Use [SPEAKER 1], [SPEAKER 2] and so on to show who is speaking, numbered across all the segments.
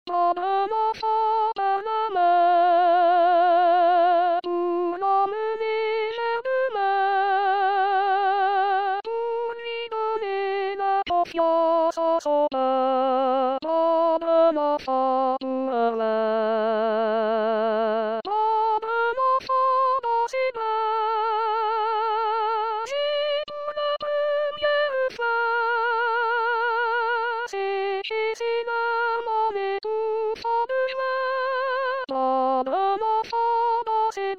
[SPEAKER 1] Panama fa Panama, pour l'emmener vers demain, pour lui donner la confiance en son pain. Panama fa pour Alain. Panama fa dans ses bras, et pour la première fois, c'est l'âme en étouffant de joie. Panama fa dans ses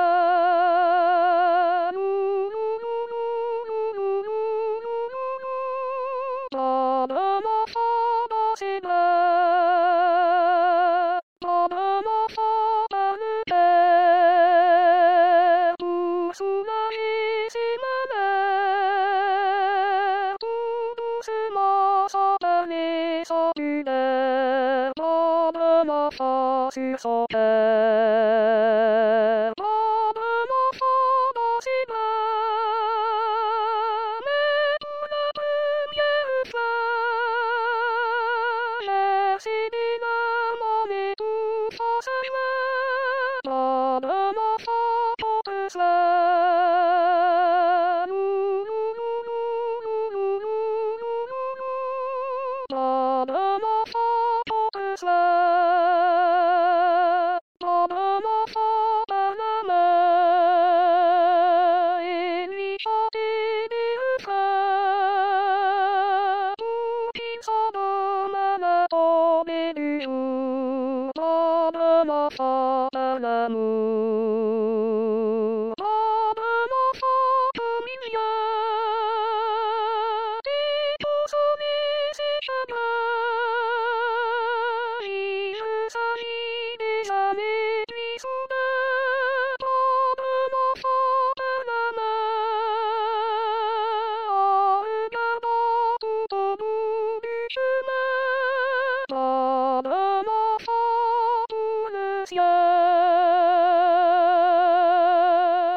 [SPEAKER 1] bras. Panama fa dans ses bras. Panama fa par le père, pour soulager ses malheurs, tout doucement sans parler, sans pudeur. Panama fa sur son cœur. Panama fa dans ses bras, mais pour la première fois, verser des larmes en étouffant sa joie. Panama fa porte cela. Panama fa porte cela. Panama fa par la main, et lui chanter des refrains, pour qu'il s'endorme à la tombée du jour. Panama fa par l'amour.